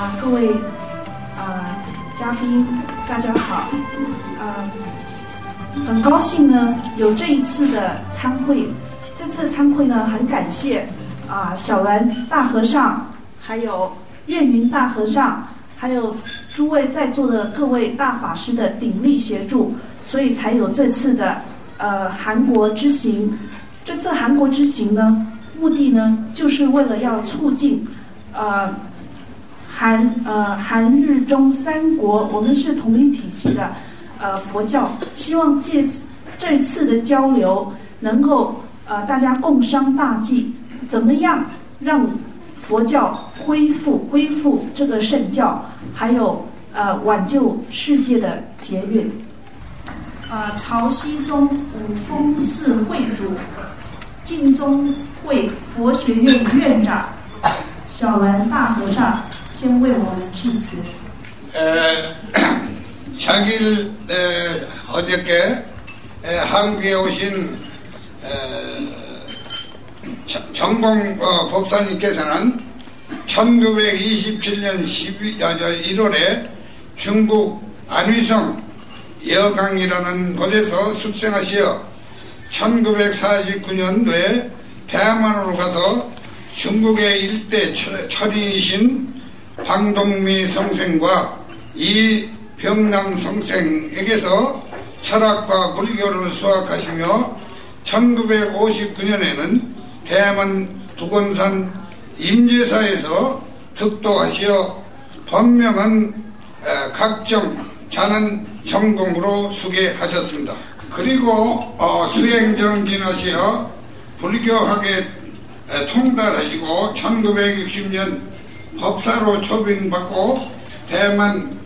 各位嘉宾，大家好。很高兴呢有这一次的参会。这次参会呢，很感谢小兰大和尚，还有岳云大和尚，还有诸位在座的各位大法师的鼎力协助，所以才有这次的韩国之行。这次韩国之行呢，目的呢就是为了要促进韩日中三国，我们是统一体系的佛教，希望借这次的交流能够大家共商大计，怎么样让佛教恢复这个圣教，还有挽救世界的劫运。曹溪中五峰寺会主，净宗会佛学院院长小兰大和尚先为我们致辞。 자기 어저께 한국에 오신 정봉 법사님께서는 1927년 1월에 중국 안휘성 여강이라는 곳에서 xuất生하시어 1949년도에 대만으로 가서 중국의 일대 철인이신 황동미 성생과 이병남 성생에게서 철학과 불교를 수학하시며 1959년에는 대만 북원산 임제사에서 득도하시어 번명한 각종 자난 전공으로 수계하셨습니다. 그리고 수행정진하시어 불교학에 통달하시고 1960년 법사로 초빙받고 대만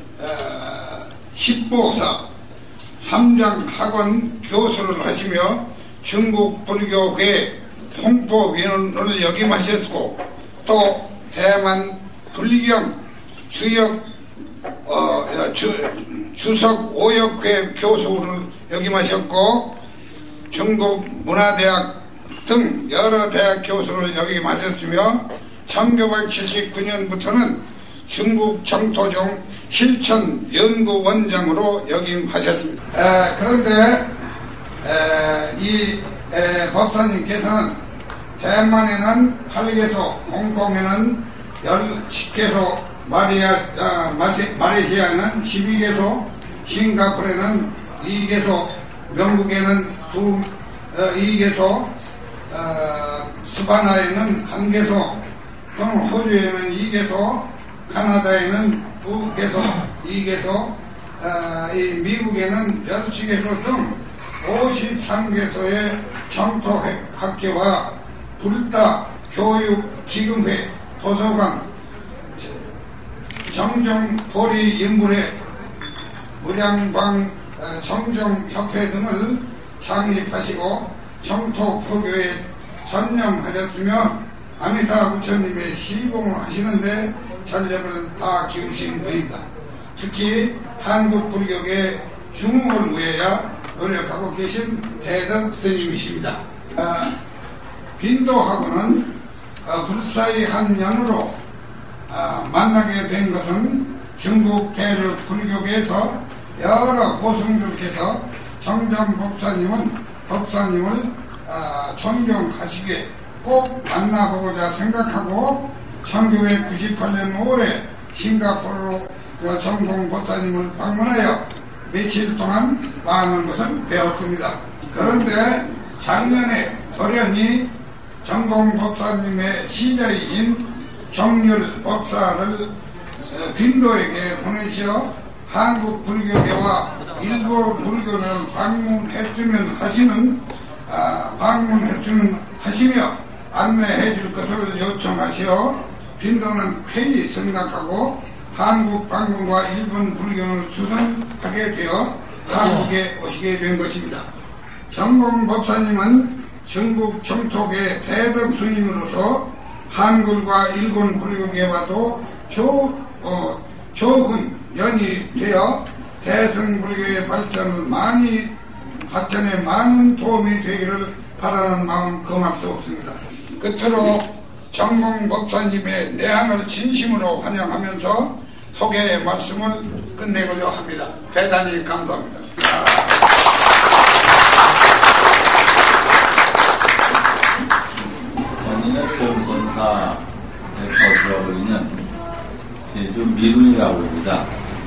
십보사 3장 학원 교수를 하시며 중국 불교회 통포위원을 역임하셨고 또 대만 불경 수석 오역회 교수를 역임하셨고 중국 문화대학 등 여러 대학 교수를 역임하셨으며 1979년부터는 중국 정토종 실천 연구원장으로 역임하셨습니다. 그런데 이 법사님께서는 대만에는 8개소, 홍콩에는 10개소, 말레이시아는 12개소, 싱가포르에는 2개소, 영국에는 2개소, 스바나에는 1개소, 또는 호주에는 2개소, 카나다에는 2개소, 2개소, 미국에는 10개소 등 53개소의 정토학회와 불다 교육기금회, 도서관, 정정보리인물회, 무량방 정정협회 등을 창립하시고 정토포교에 전념하셨으며 아미타 부처님의 시공을 하시는데 전력을 다 기울이신 분입니다. 특히 한국 불교의 중흥을 위하여 노력하고 계신 대덕 스님이십니다. 빈도하고는 불사의 한 연으로 만나게 된 것은 중국 대륙 불교계에서 여러 고승들께서 정전 법사님을 존경하시기에 꼭 만나보고자 생각하고 1998년 5월에 싱가포르로 정공 법사님을 방문하여 며칠 동안 많은 것을 배웠습니다. 그런데 작년에 돌연히 정공 법사님의 시자이신 정률 법사를 빈도에게 보내시어 한국 불교계와 일본 불교를 방문했으면 하시며 안내해 줄 것을 요청하시어 빈도는 회의 생각하고 한국 방문과 일본 불교를 수선하게 되어 한국에 오시게 된 것입니다. 정공 법사님은 중국 정토계 대덕 스님으로서 한국과 일본 불교계와도 좋은 연이 되어 대승 불교의 발전에 많은 도움이 되기를 바라는 마음 금할 수 없습니다. 끝으로 정봉 법사님의 내항을 진심으로 환영하면서 소개의 말씀을 끝내고자 합니다. 대단히 감사합니다. 저는 봉선사에 거주하고 있는 제주 미룬이라고 합니다.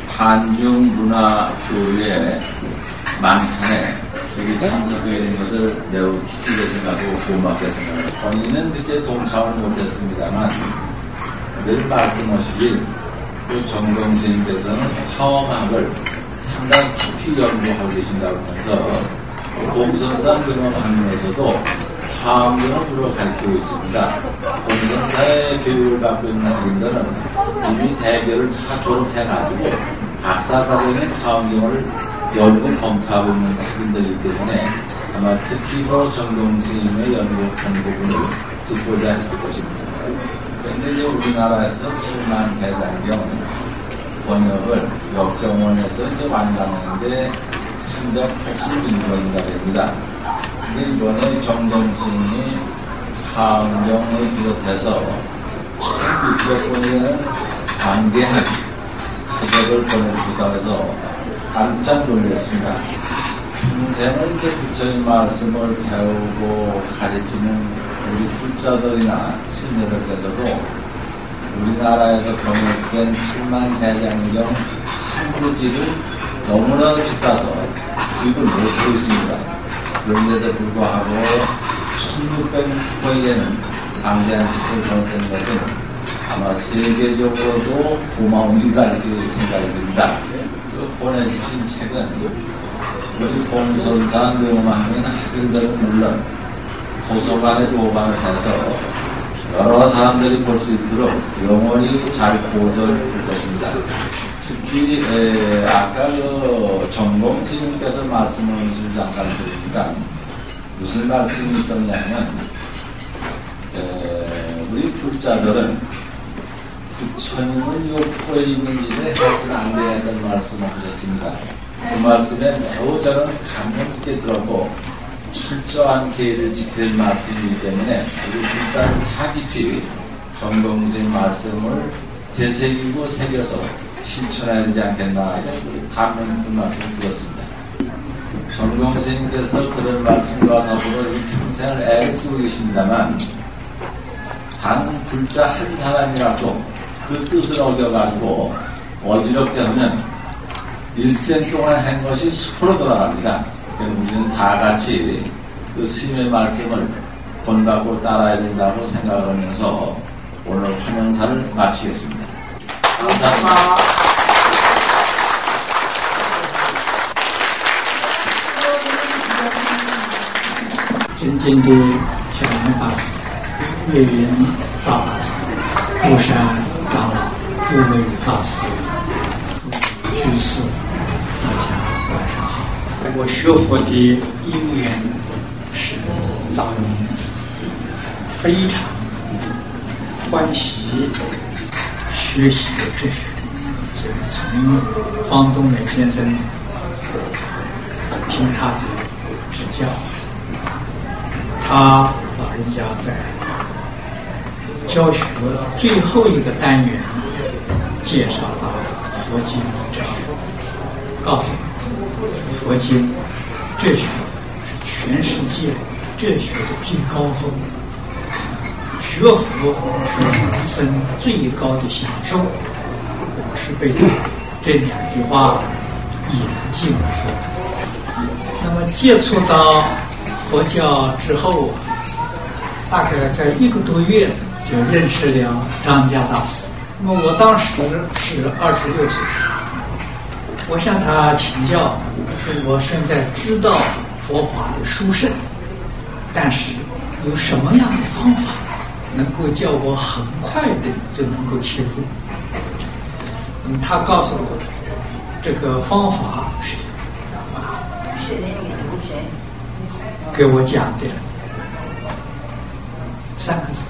한중문화교류의 만찬에 여기 참석하게 된 것을 매우 기쁘게 생각하고 고맙게 생각합니다. 본인은 그때 동참을 못했습니다만 늘 말씀하시길 그 정동스님께서는 화엄학을 상당히 깊이 연구하고 계신다고 하면서 봉선사 등원학문에서도 화엄경을 주로 가르치고 있습니다. 봉선사의 교육을 받고 있는 학인들은 이미 대교를 다 졸업해가지고 박사과정인 화엄경을 연구 검토하고 있는 학인들이기 때문에 아마 특히 정동스님의 연구한 부분을 듣고자 했을 것입니다. 그런데 이제 우리나라에서 8만 대장경 번역을 역경원에서 이제 완강하는데 381번인가 됩니다. 근데 이번에 정동스님이 화엄경을 비롯해서 1600번이라는 관계한 책을 보내주다고 해서 깜짝 놀랐습니다. 평생을 이렇게 부처의 말씀을 배우고 가르치는 우리 불자들이나 신녀들께서도 우리나라에서 번역된 8만 대장경 한부지를 너무나 비싸서 구입을 못하고 있습니다. 그런데도 불구하고 1600번이 되는 방대한 책을 번역된 것은 아마 세계적으로도 고마운 일이다 이렇게 생각이 듭니다. 보내주신 책은 우리 봉선사 묘망인 학인들은 물론 도서관에 도방을 해서 여러 사람들이 볼 수 있도록 영원히 잘 보존될 것입니다. 특히 아까 정봉 스님께서 말씀을 잠깐 드리니까 무슨 말씀이 있었냐면 우리 불자들은 부처님은 요포에 있는 일에 해서는 안 되는 말씀을 하셨습니다. 그 말씀에 매우 저는 감명 깊게 들었고 철저한 계율을 지키는 말씀이기 때문에 우리 일단 다 깊이 정봉스님 말씀을 되새기고 새겨서 실천해야 되지 않겠나 감명 깊은 말씀을 들었습니다. 정봉스님께서 그런 말씀과 더불어 평생을 애를 쓰고 계십니다만 단 불자 한 사람이라도 그 뜻을 어겨가지고 어지럽게 하면 일생 동안 한 것이 수포로 돌아갑니다. 우리는 다 같이 그 스님의 말씀을 본받고 따라야 된다고 생각하면서 오늘 환영사를 마치겠습니다. 감사합니다. 尊敬的小南法师、岳云大法师、孤山长老、诸位法师、居士，大家晚上好。我学佛的因缘是早年非常欢喜学习的哲学，所以从黄东美先生听他的指教，他老人家在教学最后一个单元介绍到佛经哲学，告诉我佛经哲学是全世界哲学的最高峰，学佛是人生最高的享受。我是被这两句话引进佛门。那么接触到佛教之后，大概在1个多月就认识了张家大师。那么我当时是26岁，我向他请教，说我现在知道佛法的殊胜，但是有什么样的方法能够叫我很快的就能够切入？那么他告诉我，这个方法是给我讲的3个字：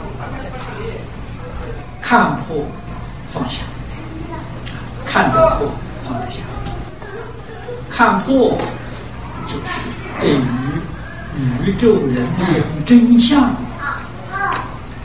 看破放下。看得破，放得下。看破就是对于宇宙人生真相彻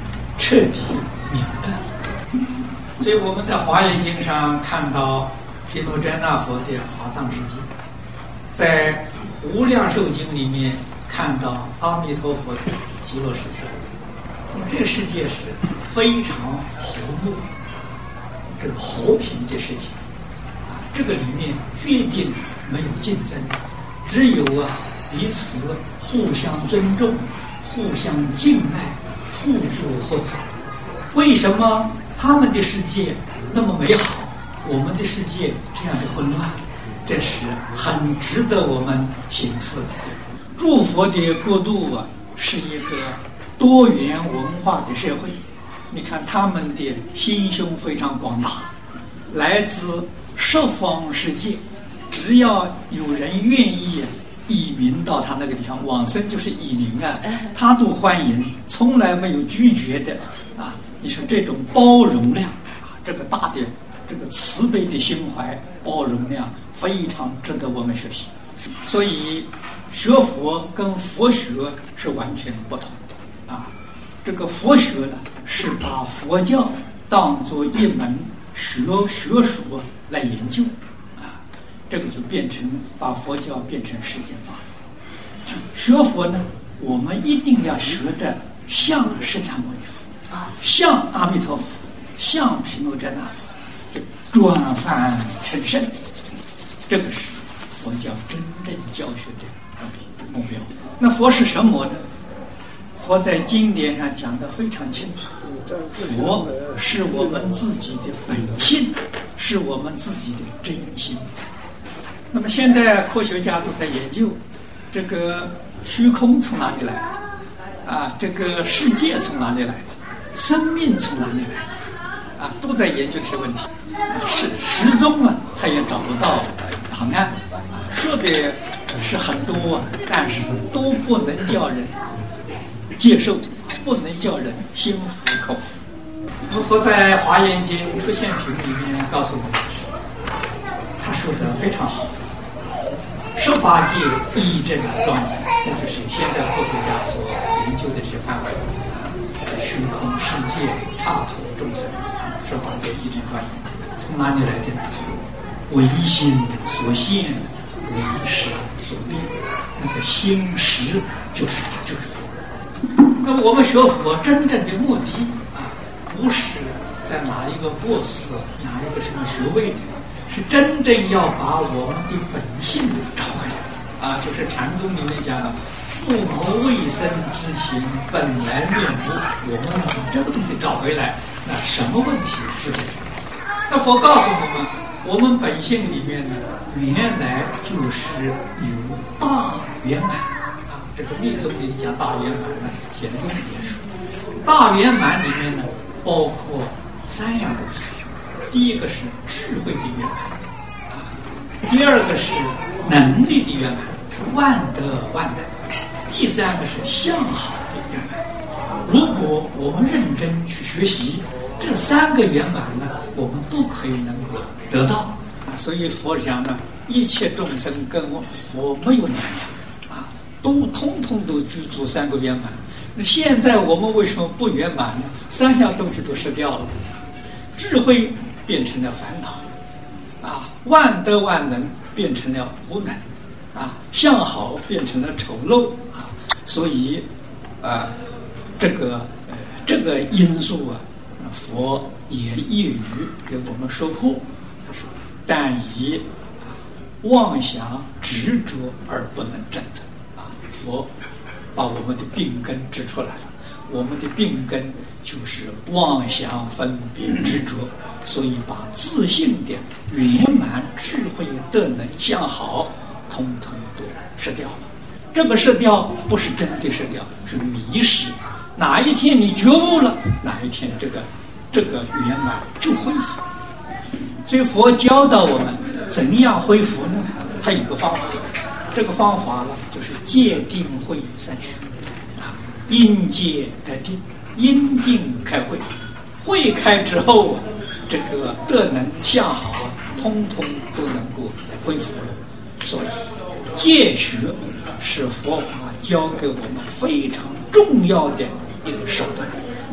彻底明白。所以我们在《华严经》上看到毗卢遮那佛的华藏世界，在《无量寿经》里面看到阿弥陀佛的极乐世界。那么这个世界是非常和睦、这个和平的事情啊，这个里面决定没有竞争，只有彼此互相尊重、互相敬爱、互助合作。为什么他们的世界那么美好，我们的世界这样的混乱？这是很值得我们省思的。诸佛的国度是一个多元文化的社会。你看他们的心胸非常广大，来自十方世界，只要有人愿意移民到他那个地方，往生就是移民啊，他都欢迎，从来没有拒绝的啊。你说这种包容量啊，这个大的这个慈悲的心怀，包容量非常值得我们学习。所以学佛跟佛学是完全不同的啊。这个佛学呢，是把佛教当作一门学说来研究啊，这个就变成把佛教变成世界法。学佛呢，我们一定要学的像释迦牟尼佛啊，像阿弥陀佛，像毗卢遮那佛，转凡成圣，这个是佛教真正教学的目标。那佛是什么呢？佛在经典上讲得非常清楚，佛是我们自己的本性，是我们自己的真心。那么现在科学家都在研究这个虚空从哪里来啊，这个世界从哪里来，生命从哪里来啊，都在研究这些问题。始终他也找不到答案，说的是很多但是都不能叫人接受，不能叫人心服口服。佛在《华严经·出现品》里面告诉我们，他说的非常好，十法界一真庄严，这就是现在科学家所研究的这些范围，虚空世界刹土众生，十法界一真庄严，从哪里来的呢？唯心所现，唯识所变，那个心识就是佛。那么我们学佛真正的目的不是在哪一个博士、哪一个什么学位的，是真正要把我们的本性找回来就是禅宗里面讲的父母未生之情本来面目，我们把这个东西找回来，那什么问题就解决。那佛告诉我们本性里面呢，原来就是有大圆满这个密宗里讲大圆满呢，显宗里面说大圆满里面呢，包括三样东西。第一个是智慧的圆满第二个是能力的圆满，是万德万能；第三个是相好的圆满。如果我们认真去学习这三个圆满呢，我们都可以能够得到所以佛讲呢，一切众生跟佛没有两样都通通都具足三个圆满。那现在我们为什么不圆满呢？三样东西都失掉了，智慧变成了烦恼万德万能变成了无能相好变成了丑陋所以这个因素佛也一语给我们说破，但以妄想执着而不能证得佛把我们的病根指出来了，我们的病根就是妄想分别执着，所以把自信的圆满智慧德能相好通通都失掉了。这个失掉不是真的失掉，是迷失。哪一天你觉悟了，哪一天这个圆满就恢复。所以佛教导我们怎样恢复呢？它有个方法，这个方法呢就是戒定慧三学因戒得定，因定开慧，慧开之后这个德能相好通通都能够恢复了。所以戒学是佛法教给我们非常重要的一个手段，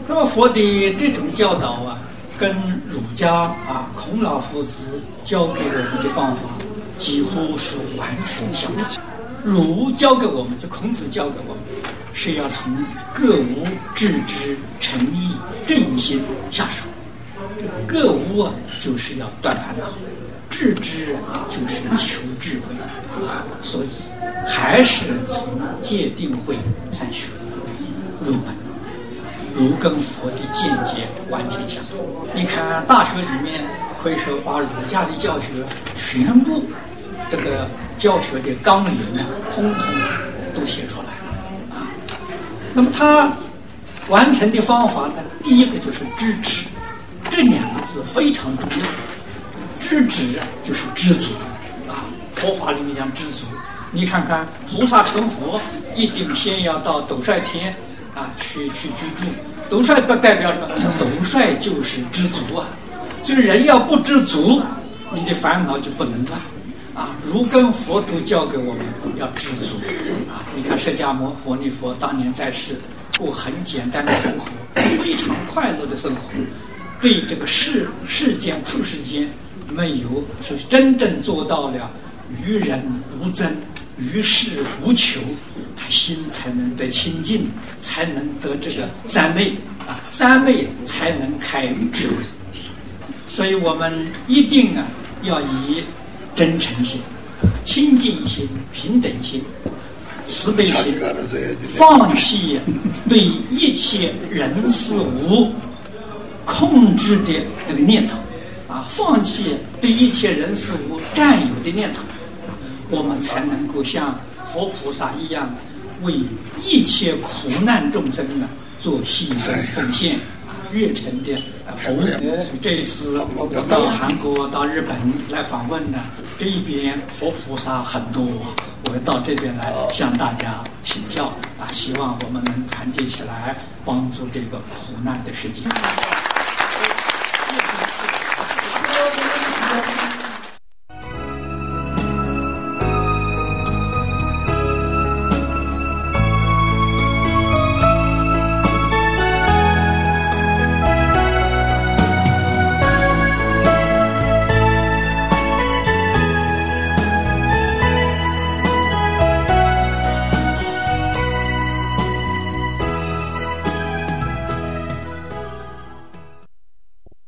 那么佛的这种教导啊，跟儒家孔老夫子教给我们的方法几乎是完全相同。儒教给我们，就孔子教给我们，是要从各无致知、诚意、正心下手。各无就是要断烦恼，致知就是求智慧所以还是从戒定慧三学入门。儒跟佛的见解完全相同。你看《大学》里面可以说把儒家的教学全部这个教学的纲领通通都写出来了那么他完成的方法呢，第一个就是知止，这两个字非常重要。知止就是知足佛法里面讲知足。你看看菩萨成佛，一定先要到斗率天去居住。斗率不代表什么？斗率就是知足所以人要不知足，你的烦恼就不能断儒跟佛都教给我们要知足你看释迦牟尼佛当年在世，过很简单的生活，非常快乐的生活，对这个世间处世间没有就是真正做到了于人无争，于事无求，他心才能得清净，才能得这个三昧三昧才能开智慧。所以我们一定要以真诚心、清净心、平等心、慈悲心，放弃对一切人事物控制的那个念头放弃对一切人事物占有的念头，我们才能够像佛菩萨一样，为一切苦难众生做牺牲奉献热忱的服务。这一次我到韩国、到日本来访问这一边佛菩萨很多，我到这边来向大家请教希望我们能团结起来，帮助这个苦难的世界。